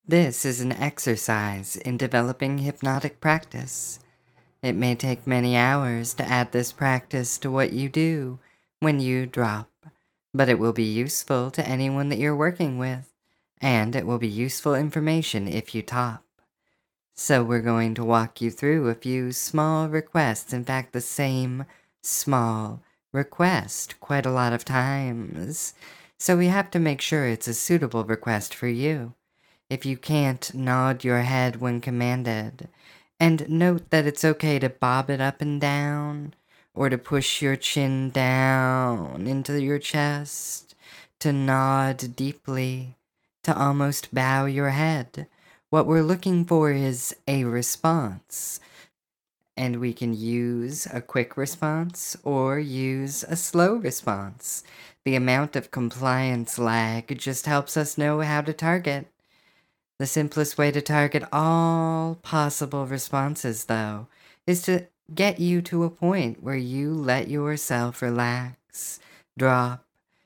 This is an exercise in developing hypnotic practice. It may take many hours to add this practice to what you do when you drop, but it will be useful to anyone that you're working with, and it will be useful information if you top. So we're going to walk you through a few small requests, in fact, the same small request quite a lot of times. So we have to make sure it's a suitable request for you. If you can't, nod your head when commanded, and note that it's okay to bob it up and down, or to push your chin down into your chest, to nod deeply, to almost bow your head. What we're looking for is a response, and we can use a quick response or use a slow response. The amount of compliance lag just helps us know how to target. The simplest way to target all possible responses, though, is to get you to a point where you let yourself relax, drop,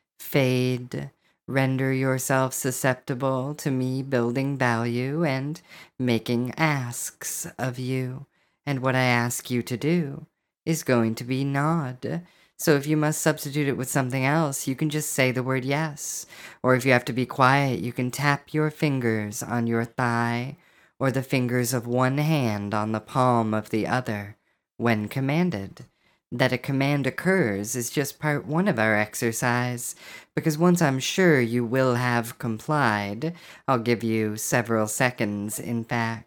fade, render yourself susceptible to me building value and making asks of you. And what I ask you to do is going to be nod. So if you must substitute it with something else, you can just say the word yes. Or if you have to be quiet, you can tap your fingers on your thigh or the fingers of one hand on the palm of the other when commanded. That a command occurs is just part one of our exercise, because once I'm sure you will have complied, I'll give you several seconds, in fact.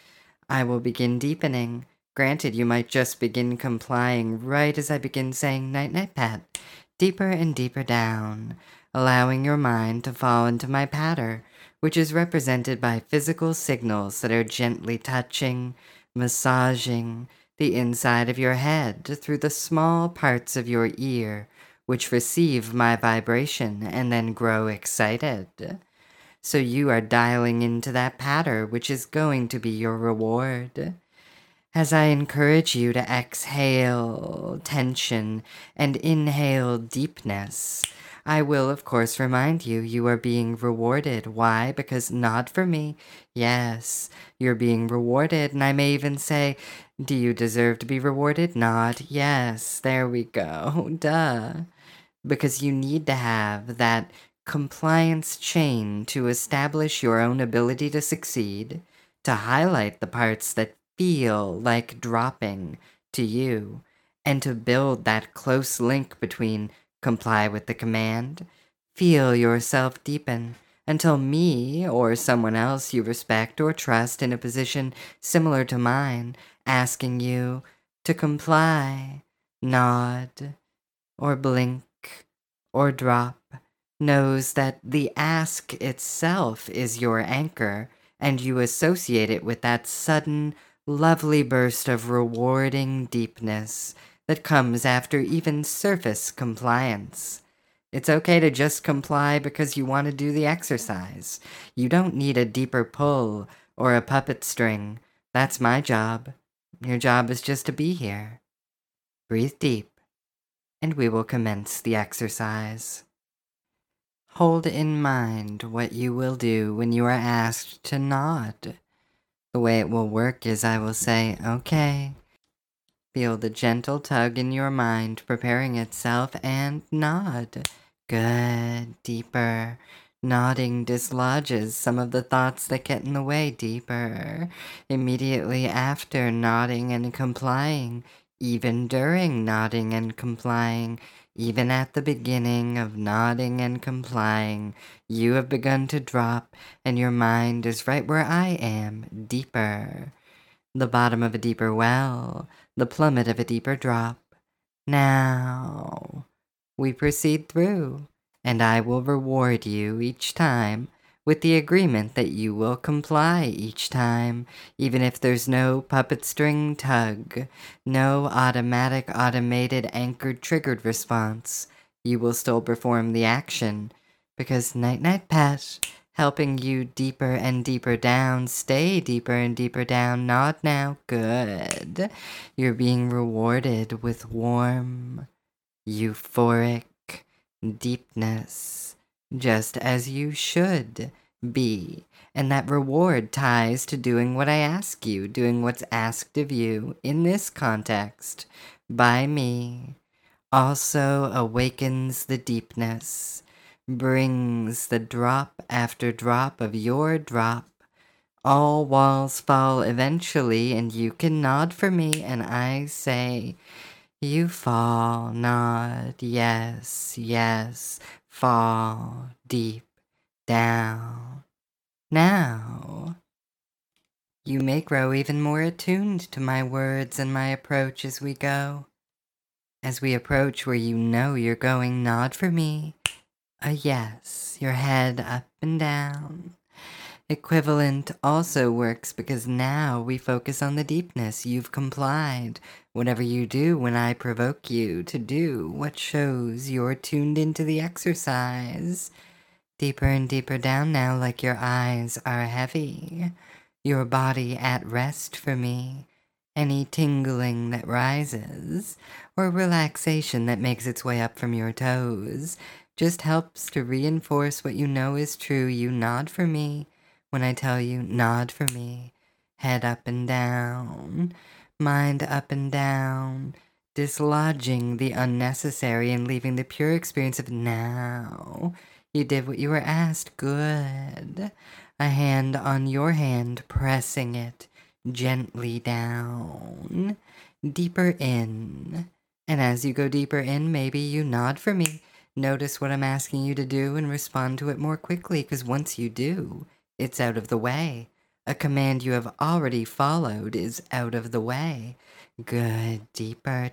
I will begin deepening. Granted, you might just begin complying right as I begin saying night-night pet, deeper and deeper down, allowing your mind to fall into my patter, which is represented by physical signals that are gently touching, massaging the inside of your head through the small parts of your ear, which receive my vibration and then grow excited. So you are dialing into that patter, which is going to be your reward. As I encourage you to exhale tension and inhale deepness, I will, of course, remind you you are being rewarded. Why? Because nod for me. Yes, you're being rewarded. And I may even say, do you deserve to be rewarded? Nod. Yes, there we go. Duh. Because you need to have that compliance chain to establish your own ability to succeed, to highlight the parts that feel like dropping to you, and to build that close link between comply with the command, feel yourself deepen until me or someone else you respect or trust in a position similar to mine asking you to comply, nod, or blink or drop, knows that the ask itself is your anchor, and you associate it with that sudden, lovely burst of rewarding deepness that comes after even surface compliance. It's okay to just comply because you want to do the exercise. You don't need a deeper pull or a puppet string. That's my job. Your job is just to be here. Breathe deep, and we will commence the exercise. Hold in mind what you will do when you are asked to nod. The way it will work is I will say, okay. Feel the gentle tug in your mind preparing itself and nod. Good, deeper. Nodding dislodges some of the thoughts that get in the way deeper. Immediately after nodding and complying, even during nodding and complying, even at the beginning of nodding and complying, you have begun to drop, and your mind is right where I am, deeper. The bottom of a deeper well, the plummet of a deeper drop. Now, we proceed through, and I will reward you each time with the agreement that you will comply each time, even if there's no puppet string tug, no automatic, automated, anchored, triggered response. You will still perform the action, because Night Night Pet, helping you deeper and deeper down, stay deeper and deeper down, nod now, good. You're being rewarded with warm, euphoric deepness, just as you should be. And that reward ties to doing what I ask you, doing what's asked of you in this context by me. Also awakens the deepness, brings the drop after drop of your drop. All walls fall eventually, and you can nod for me, and I say, you fall, nod, yes, yes, fall deep down. Now, you may grow even more attuned to my words and my approach as we go. As we approach where you know you're going, nod for me. A yes, your head up and down. Equivalent also works because now we focus on the deepness. You've complied. Whatever you do when I provoke you to do what shows you're tuned into the exercise. Deeper and deeper down now, like your eyes are heavy. Your body at rest for me. Any tingling that rises, or relaxation that makes its way up from your toes, just helps to reinforce what you know is true. You nod for me when I tell you, nod for me. Head up and down, mind up and down, dislodging the unnecessary and leaving the pure experience of now. You did what you were asked. Good. A hand on your hand, pressing it gently down, deeper in. And as you go deeper in, maybe you nod for me. Notice what I'm asking you to do and respond to it more quickly, because once you do, it's out of the way. A command you have already followed is out of the way. Good, deeper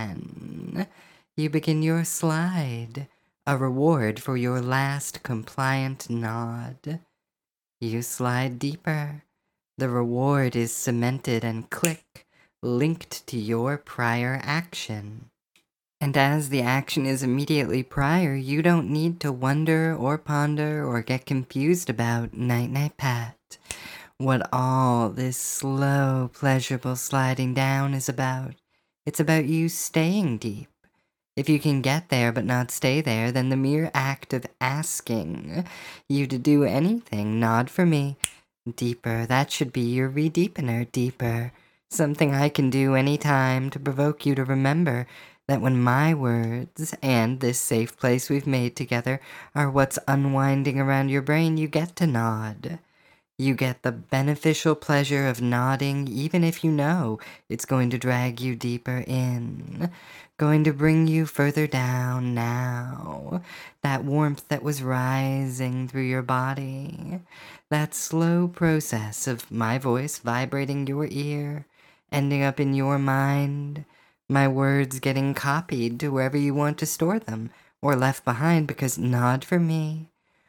10. You begin your slide, a reward for your last compliant nod. You slide deeper. The reward is cemented and click, linked to your prior action. And as the action is immediately prior, you don't need to wonder or ponder or get confused about night-night Pat. What all this slow, pleasurable sliding down is about. It's about you staying deep. If you can get there but not stay there, then the mere act of asking you to do anything, nod for me. Deeper, that should be your re-deepener, deeper. Something I can do any time to provoke you to remember that when my words and this safe place we've made together are what's unwinding around your brain, you get to nod. You get the beneficial pleasure of nodding even if you know it's going to drag you deeper in, going to bring you further down now. That warmth that was rising through your body, that slow process of my voice vibrating your ear, ending up in your mind, my words getting copied to wherever you want to store them, or left behind because nod for me.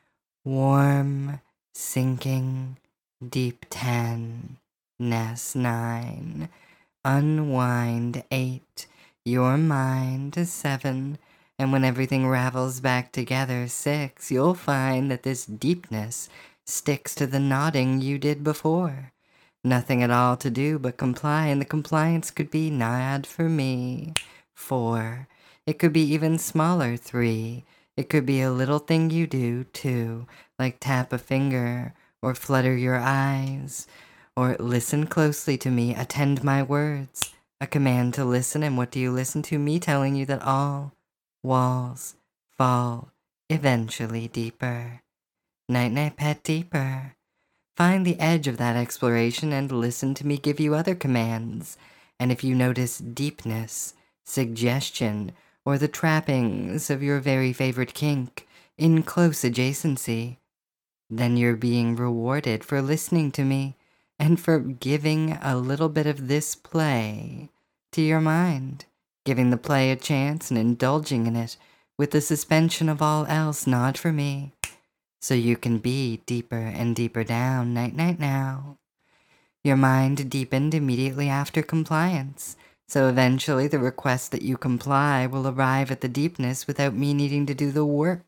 Warm, sinking, deep 10, ness 9, unwind 8, your mind 7, and when everything ravels back together 6, you'll find that this deepness sticks to the nodding you did before. Nothing at all to do but comply, and the compliance could be nod for me 4. It could be even smaller 3. It could be a little thing you do 2, like tap a finger or flutter your eyes, or listen closely to me, attend my words, a command to listen, and what do you listen to? Me telling you that all walls fall eventually deeper. Night-night, pet, deeper. Find the edge of that exploration and listen to me give you other commands, and if you notice deepness, suggestion, or the trappings of your very favorite kink in close adjacency, then you're being rewarded for listening to me and for giving a little bit of this play to your mind, giving the play a chance and indulging in it with the suspension of all else. Nod for me, so you can be deeper and deeper down. Night-night now. Your mind deepened immediately after compliance, so eventually the request that you comply will arrive at the deepness without me needing to do the work.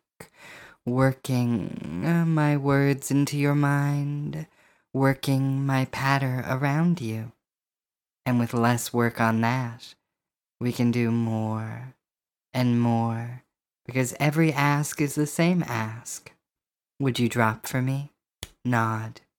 Working my words into your mind, working my patter around you. And with less work on that, we can do more and more, because every ask is the same ask. Would you drop for me? Nod.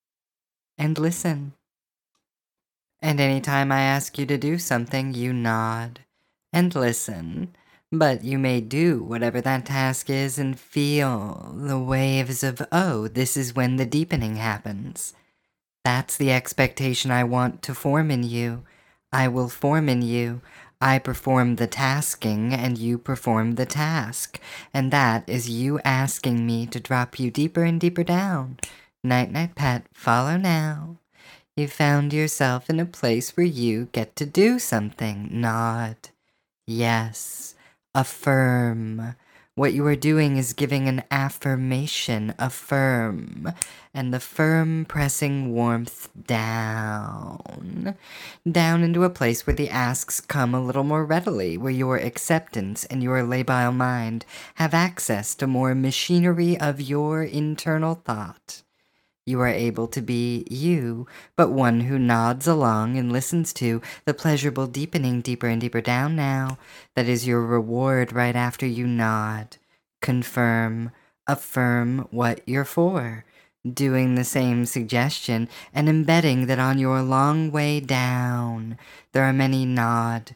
and listen. And anytime I ask you to do something, you nod and listen. But you may do whatever that task is and feel the waves of, oh, this is when the deepening happens. That's the expectation I want to form in you. I will form in you. I perform the tasking and you perform the task. And that is you asking me to drop you deeper and deeper down. Night, night, pet, follow now. You found yourself in a place where you get to do something. Nod. Yes. Affirm. What you are doing is giving an affirmation. Affirm. And the firm pressing warmth down. Down into a place where the asks come a little more readily, where your acceptance and your labile mind have access to more machinery of your internal thought. You are able to be you, but one who nods along and listens to the pleasurable deepening deeper and deeper down now. That is your reward right after you nod. Confirm, affirm what you're for. Doing the same suggestion and embedding that on your long way down, there are many nods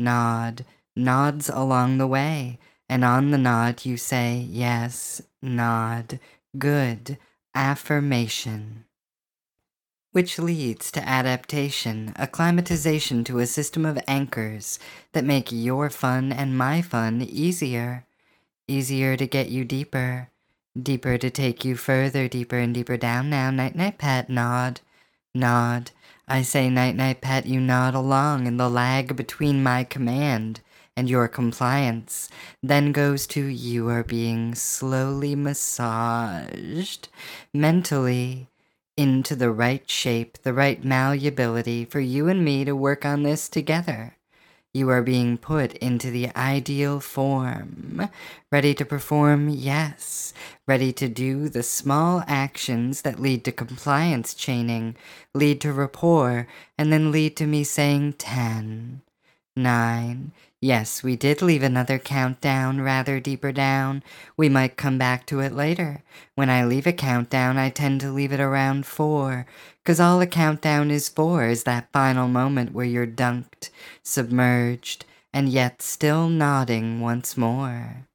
along the way. And on the nod you say, yes, nod, good, affirmation, which leads to adaptation, acclimatization to a system of anchors that make your fun and my fun easier. Easier to get you deeper, deeper to take you further, deeper and deeper down now. Night, night, pet, nod, nod. I say night, night, pet, you nod along, and the lag between my command and your compliance then goes to you are being slowly massaged mentally into the right shape, the right malleability for you and me to work on this together. You are being put into the ideal form, ready to perform, yes, ready to do the small actions that lead to compliance chaining, lead to rapport, and then lead to me saying 10, 9. Yes, we did leave another countdown rather deeper down. We might come back to it later. When I leave a countdown, I tend to leave it around 4, 'cause all a countdown is for is that final moment where you're dunked, submerged, and yet still nodding once more.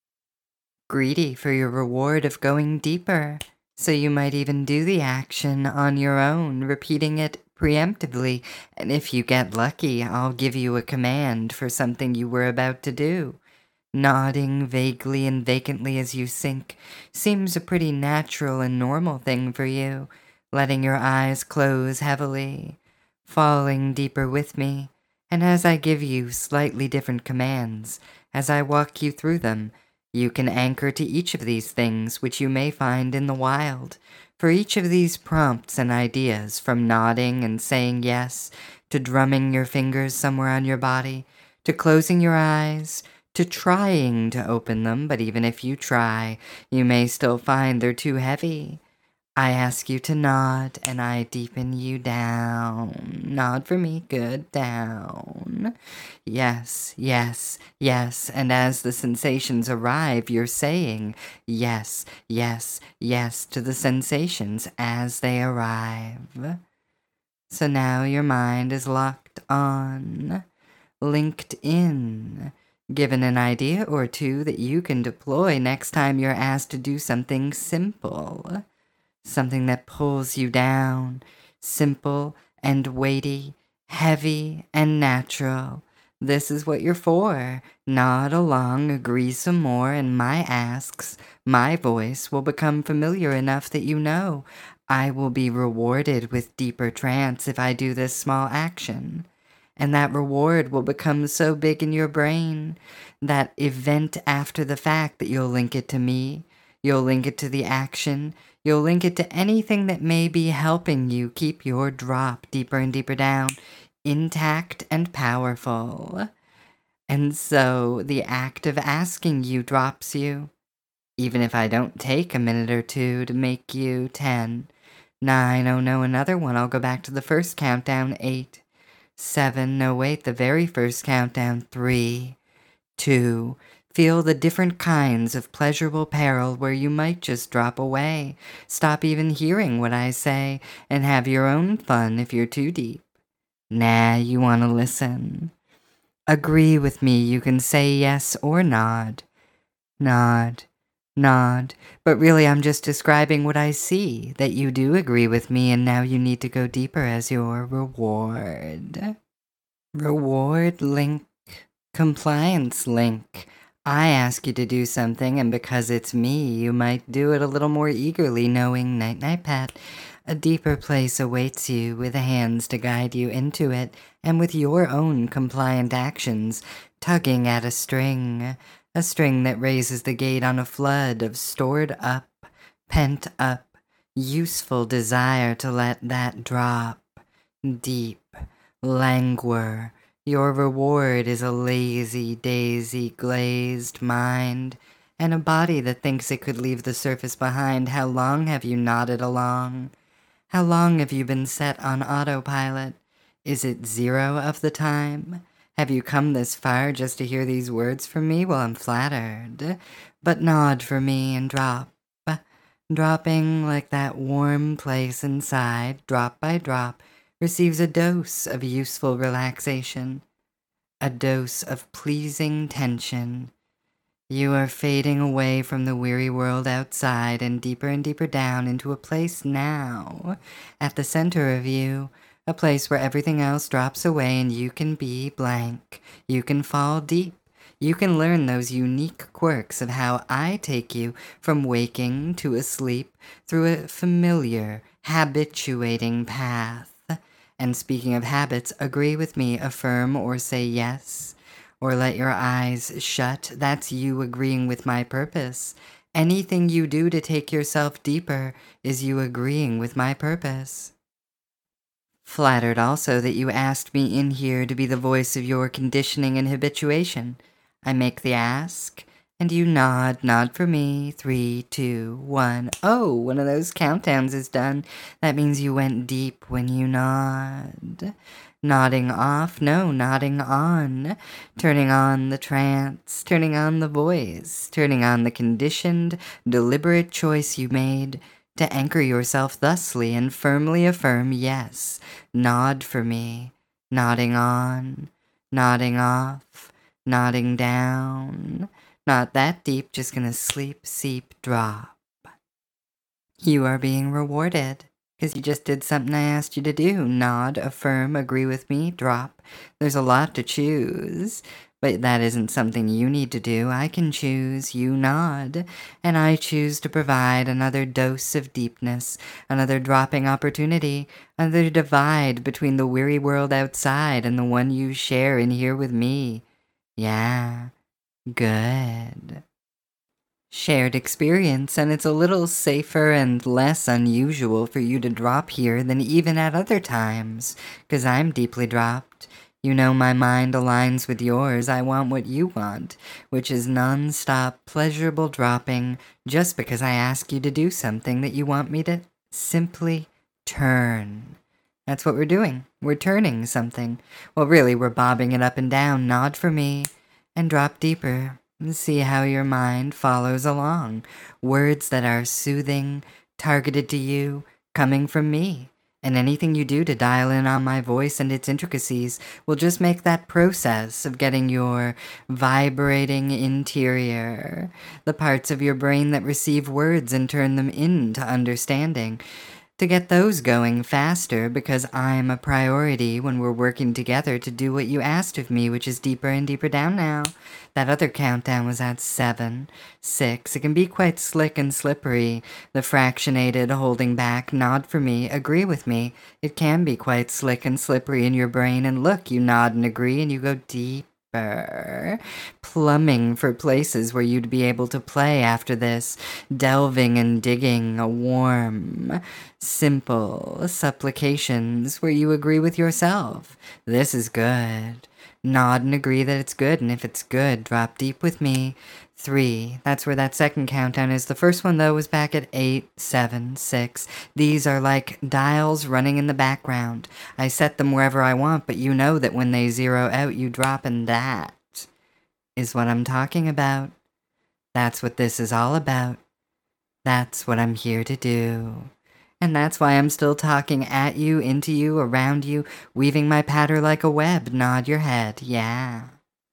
Greedy for your reward of going deeper, so you might even do the action on your own, repeating it preemptively, and if you get lucky, I'll give you a command for something you were about to do. Nodding vaguely and vacantly as you sink seems a pretty natural and normal thing for you, letting your eyes close heavily, falling deeper with me, and as I give you slightly different commands, as I walk you through them, you can anchor to each of these things which you may find in the wild. For each of these prompts and ideas, from nodding and saying yes, to drumming your fingers somewhere on your body, to closing your eyes, to trying to open them, but even if you try, you may still find they're too heavy. I ask you to nod, and I deepen you down. Nod for me, good, down. Yes, yes, yes, and as the sensations arrive, you're saying yes, yes, yes to the sensations as they arrive. So now your mind is locked on, linked in, given an idea or two that you can deploy next time you're asked to do something simple. Something that pulls you down, simple and weighty, heavy and natural. This is what you're for. Nod along, agree some more, and my asks, my voice will become familiar enough that you know I will be rewarded with deeper trance if I do this small action. And that reward will become so big in your brain, that event after the fact that you'll link it to me, you'll link it to the action, you'll link it to anything that may be helping you keep your drop deeper and deeper down, intact and powerful. And so the act of asking you drops you, even if I don't take a minute or two to make you 10, 9, oh no, another one, I'll go back to the first countdown, 8, 7, no wait, the very first countdown, 3, 2, Feel the different kinds of pleasurable peril where you might just drop away, stop even hearing what I say, and have your own fun if you're too deep. Nah, you want to listen. Agree with me, you can say yes or nod. Nod, nod, but really I'm just describing what I see, that you do agree with me, and now you need to go deeper as your reward. Reward link. Compliance link. I ask you to do something, and because it's me, you might do it a little more eagerly, knowing, night-night, Pat, a deeper place awaits you with hands to guide you into it, and with your own compliant actions, tugging at a string that raises the gate on a flood of stored up, pent up, useful desire to let that drop, deep, languor. Your reward is a lazy, daisy, glazed mind, and a body that thinks it could leave the surface behind. How long have you nodded along? How long have you been set on autopilot? Is it 0 of the time? Have you come this far just to hear these words from me? Well, I'm flattered. But nod for me and drop. Dropping like that warm place inside, drop by drop, receives a dose of useful relaxation, a dose of pleasing tension. You are fading away from the weary world outside and deeper down into a place now, at the center of you, a place where everything else drops away and you can be blank. You can fall deep. You can learn those unique quirks of how I take you from waking to asleep through a familiar, habituating path. And speaking of habits, agree with me, affirm or say yes, or let your eyes shut. That's you agreeing with my purpose. Anything you do to take yourself deeper is you agreeing with my purpose. Flattered also that you asked me in here to be the voice of your conditioning and habituation. I make the ask, and you nod for me. 3, 2, 1. Oh, one of those countdowns is done. That means you went deep when you nod. Nodding off, no, nodding on. Turning on the trance, turning on the voice, turning on the conditioned, deliberate choice you made to anchor yourself thusly and firmly affirm yes. Nod for me. Nodding on, nodding off, nodding down. Not that deep, just gonna sleep, seep, drop. You are being rewarded, because you just did something I asked you to do. Nod, affirm, agree with me, drop. There's a lot to choose, but that isn't something you need to do. I can choose, you nod, and I choose to provide another dose of deepness, another dropping opportunity, another divide between the weary world outside and the one you share in here with me. Yeah. Good. Shared experience, and it's a little safer and less unusual for you to drop here than even at other times, 'cause I'm deeply dropped. You know my mind aligns with yours. I want what you want, which is non-stop pleasurable dropping just because I ask you to do something that you want me to simply turn. That's what we're doing. We're turning something. Well, really, we're bobbing it up and down. Nod for me and drop deeper. See how your mind follows along. Words that are soothing, targeted to you, coming from me. And anything you do to dial in on my voice and its intricacies will just make that process of getting your vibrating interior, the parts of your brain that receive words and turn them into understanding, to get those going faster, because I'm a priority when we're working together to do what you asked of me, which is deeper and deeper down now. That other countdown was at 7, 6. It can be quite slick and slippery. The fractionated, holding back, nod for me, agree with me. It can be quite slick and slippery in your brain, and look, you nod and agree, and you go deep. Plumbing for places where you'd be able to play after this, delving and digging a warm, simple supplications where you agree with yourself. This is good. Nod and agree that it's good, and if it's good, drop deep with me. 3. That's where that second countdown is. The first one, though, was back at 8, 7, 6. These are like dials running in the background. I set them wherever I want, but you know that when they zero out, you drop in that. is what I'm talking about. That's what this is all about. That's what I'm here to do. And that's why I'm still talking at you, into you, around you, weaving my patter like a web. Nod your head, yeah.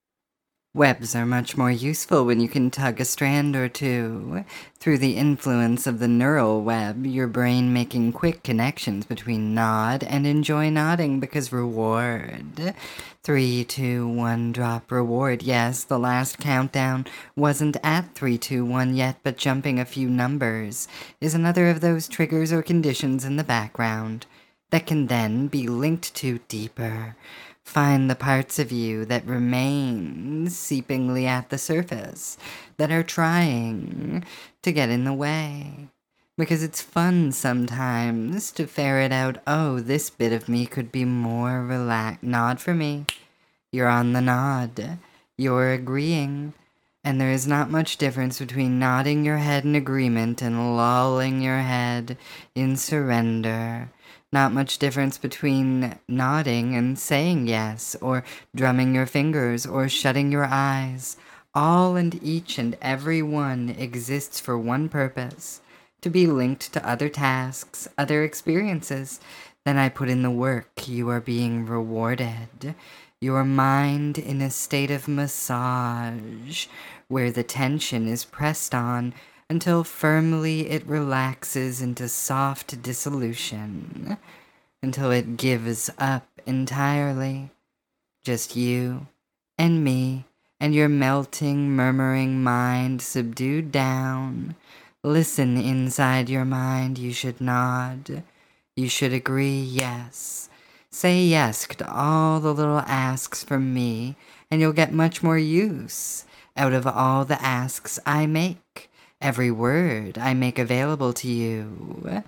Webs are much more useful when you can tug a strand or two. Through the influence of the neural web, your brain making quick connections between nod and enjoy nodding because reward. 3, 2, 1, drop reward. Yes, the last countdown wasn't at 3, 2, 1 yet, but jumping a few numbers is another of those triggers or conditions in the background that can then be linked to deeper. Find the parts of you that remain seepingly at the surface, that are trying to get in the way. Because it's fun sometimes to ferret out, oh, this bit of me could be more relaxed. Nod for me. You're on the nod. You're agreeing. And there is not much difference between nodding your head in agreement and lolling your head in surrender. Not much difference between nodding and saying yes, or drumming your fingers, or shutting your eyes. All and each and every one exists for one purpose, to be linked to other tasks, other experiences. Then I put in the work. You are being rewarded. Your mind in a state of massage, where the tension is pressed on until firmly it relaxes into soft dissolution, until it gives up entirely. Just you and me and your melting, murmuring mind subdued down. Listen inside your mind. You should nod. You should agree, yes. Say yes to all the little asks from me, and you'll get much more use out of all the asks I make. Every word I make available to you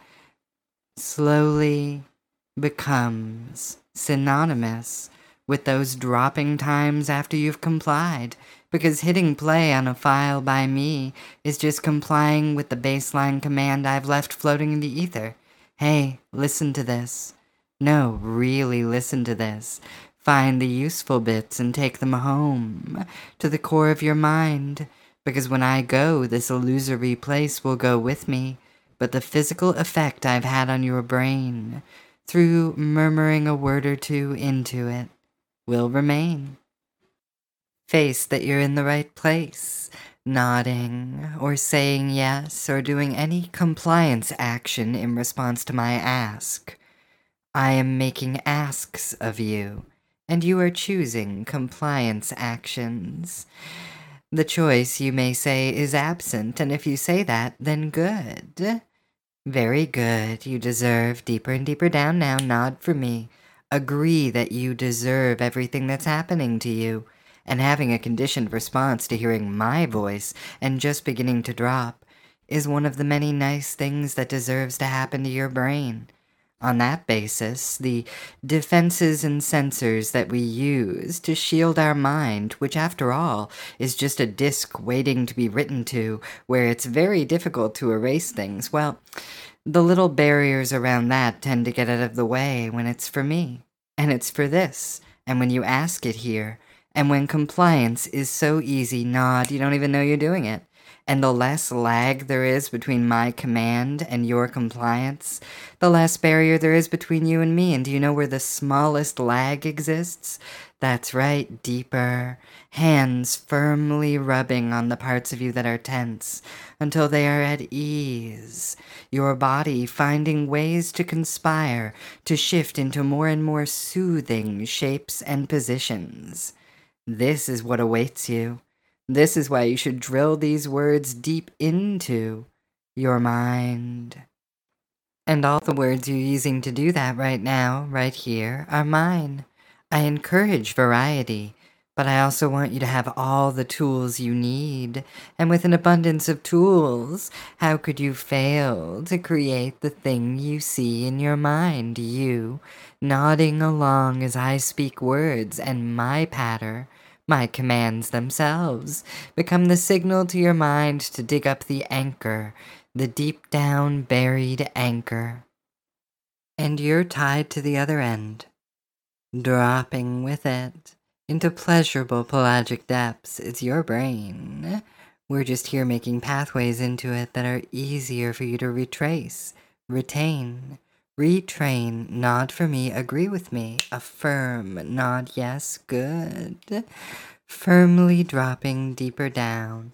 slowly becomes synonymous with those dropping times after you've complied, because hitting play on a file by me is just complying with the baseline command I've left floating in the ether. Hey, listen to this. No, really listen to this. Find the useful bits and take them home to the core of your mind, because when I go, this illusory place will go with me, but the physical effect I've had on your brain, through murmuring a word or two into it, will remain. Face that you're in the right place, nodding, or saying yes, or doing any compliance action in response to my ask. I am making asks of you, and you are choosing compliance actions. The choice, you may say, is absent, and if you say that, then good. Very good. You deserve deeper and deeper down now. Nod for me. Agree that you deserve everything that's happening to you, and having a conditioned response to hearing my voice and just beginning to drop is one of the many nice things that deserves to happen to your brain. On that basis, the defenses and sensors that we use to shield our mind, which after all is just a disk waiting to be written to, where it's very difficult to erase things, well, the little barriers around that tend to get out of the way when it's for me, and it's for this, and when you ask it here, and when compliance is so easy, nod, you don't even know you're doing it. And the less lag there is between my command and your compliance, the less barrier there is between you and me. And do you know where the smallest lag exists? That's right, deeper. Hands firmly rubbing on the parts of you that are tense until they are at ease. Your body finding ways to conspire, to shift into more and more soothing shapes and positions. This is what awaits you. This is why you should drill these words deep into your mind. And all the words you're using to do that right now, right here, are mine. I encourage variety, but I also want you to have all the tools you need. And with an abundance of tools, how could you fail to create the thing you see in your mind? You, nodding along as I speak words and my patter, my commands themselves, become the signal to your mind to dig up the anchor, the deep down buried anchor. And you're tied to the other end, dropping with it into pleasurable pelagic depths. It's your brain. We're just here making pathways into it that are easier for you to retrace, retain, retrain. Nod for me, agree with me, affirm, nod yes, good. Firmly dropping deeper down,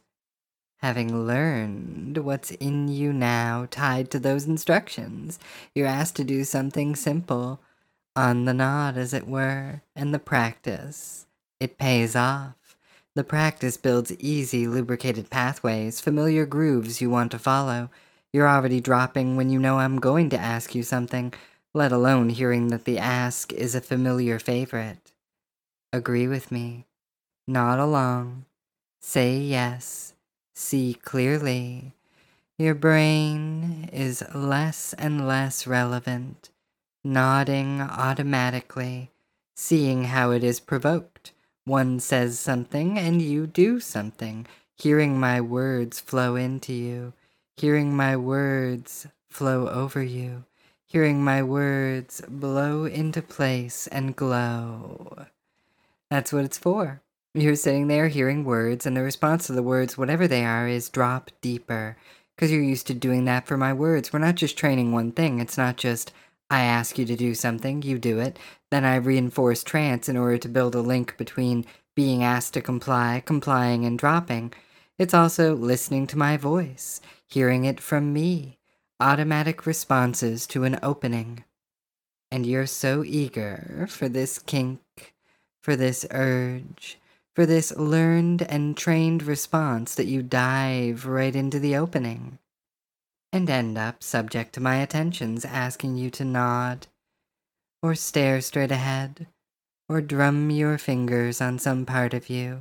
having learned what's in you now tied to those instructions. You're asked to do something simple, on the nod as it were, and the practice. It pays off. The practice builds easy, lubricated pathways, familiar grooves you want to follow. You're already dropping when you know I'm going to ask you something, let alone hearing that the ask is a familiar favorite. Agree with me. Nod along. Say yes. See clearly. Your brain is less and less relevant, nodding automatically, seeing how it is provoked. One says something and you do something, hearing my words flow into you, hearing my words flow over you, hearing my words blow into place and glow. That's what it's for. You're sitting there hearing words, and the response to the words, whatever they are, is drop deeper. Because you're used to doing that for my words. We're not just training one thing. It's not just, I ask you to do something, you do it. Then I reinforce trance in order to build a link between being asked to comply, complying, and dropping. It's also listening to my voice, hearing it from me. Automatic responses to an opening. And you're so eager for this kink, for this urge, for this learned and trained response that you dive right into the opening and end up subject to my attentions asking you to nod or stare straight ahead or drum your fingers on some part of you,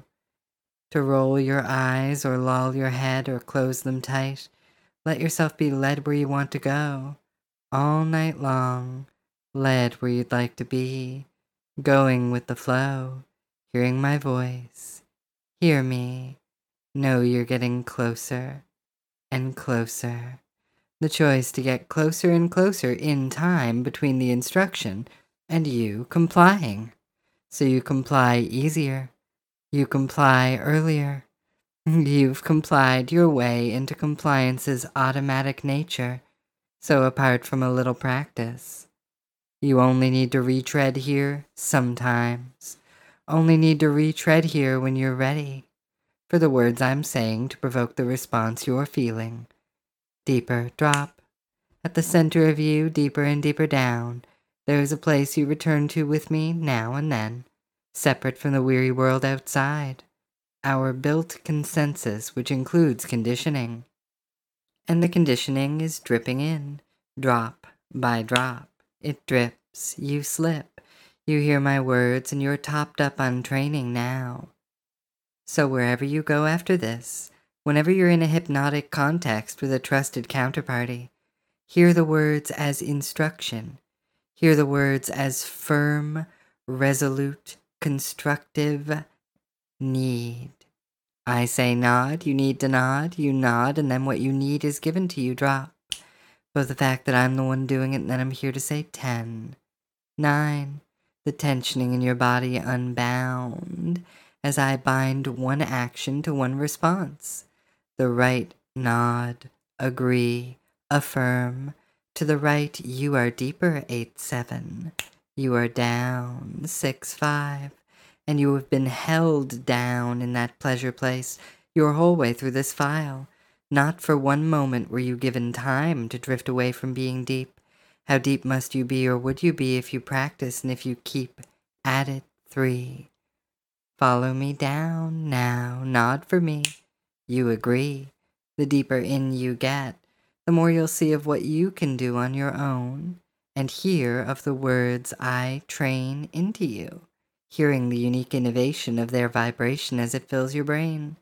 to roll your eyes or loll your head or close them tight. Let yourself be led where you want to go all night long, led where you'd like to be, going with the flow, hearing my voice. Hear me. Know you're getting closer and closer. The choice to get closer and closer in time between the instruction and you complying. So you comply easier. You comply earlier. You've complied your way into compliance's automatic nature. So apart from a little practice, you only need to retread here sometimes. Only need to retread here when you're ready for the words I'm saying to provoke the response you're feeling. Deeper drop. At the center of you, deeper and deeper down, there is a place you return to with me now and then, separate from the weary world outside. Our built consensus, which includes conditioning. And the conditioning is dripping in, drop by drop. It drips, you slip. You hear my words and you're topped up on training now. So wherever you go after this, whenever you're in a hypnotic context with a trusted counterparty, hear the words as instruction. Hear the words as firm, resolute, constructive need. I say nod, you need to nod, you nod, and then what you need is given to you, drop. But the fact that I'm the one doing it, and then I'm here to say 10, 9, the tensioning in your body unbound, as I bind one action to one response. The right nod, agree, affirm. To the right, you are deeper, 8-7. You are down, 6-5. And you have been held down in that pleasure place your whole way through this file. Not for one moment were you given time to drift away from being deep. How deep must you be, or would you be, if you practice and if you keep at it? 3. Follow me down now, nod for me. You agree. The deeper in you get, the more you'll see of what you can do on your own, and hear of the words I train into you, hearing the unique innovation of their vibration as it fills your brain.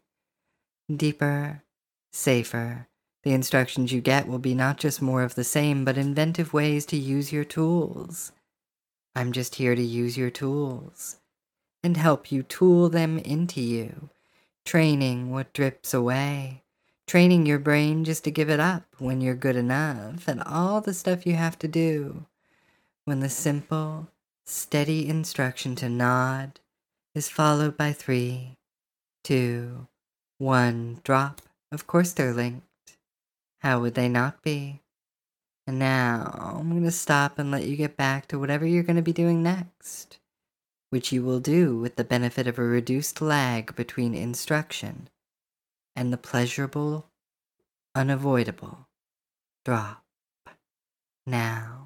Deeper, safer. The instructions you get will be not just more of the same, but inventive ways to use your tools. I'm just here to use your tools and help you tool them into you, training what drips away, training your brain just to give it up when you're good enough, and all the stuff you have to do when the simple, steady instruction to nod is followed by 3, 2, 1 drop. Of course they're linked. How would they not be? And now I'm going to stop and let you get back to whatever you're going to be doing next, which you will do with the benefit of a reduced lag between instruction and the pleasurable, unavoidable drop. Now.